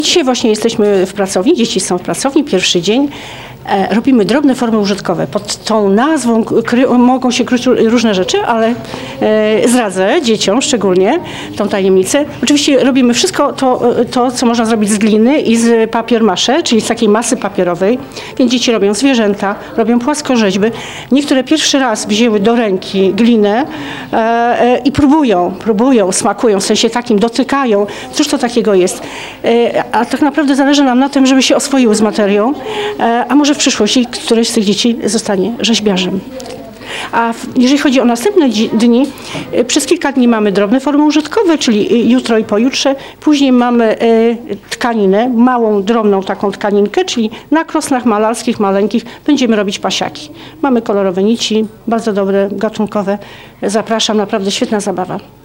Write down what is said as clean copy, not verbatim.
Dzisiaj właśnie jesteśmy w pracowni, dzieci są w pracowni, pierwszy dzień. Robimy drobne formy użytkowe. Pod tą nazwą mogą się kryć różne rzeczy, ale zdradzę dzieciom szczególnie tą tajemnicę. Oczywiście robimy wszystko to, co można zrobić z gliny i z papier mâché, czyli z takiej masy papierowej. Więc dzieci robią zwierzęta, robią płaskorzeźby. Niektóre pierwszy raz wzięły do ręki glinę i próbują, smakują, w sensie takim dotykają. Cóż to takiego jest? A tak naprawdę zależy nam na tym, żeby się oswoiły z materią, a może w przyszłości któreś z tych dzieci zostanie rzeźbiarzem. A jeżeli chodzi o następne dni, przez kilka dni mamy drobne formy użytkowe, czyli jutro i pojutrze. Później mamy tkaninę, małą, drobną taką tkaninkę, czyli na krosnach malarskich, maleńkich będziemy robić pasiaki. Mamy kolorowe nici, bardzo dobre, gatunkowe. Zapraszam, naprawdę świetna zabawa.